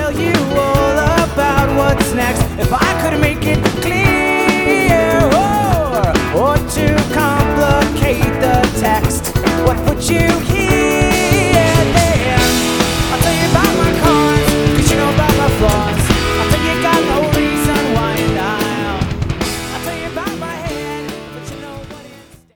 tell you all about what's next. If I could make it clear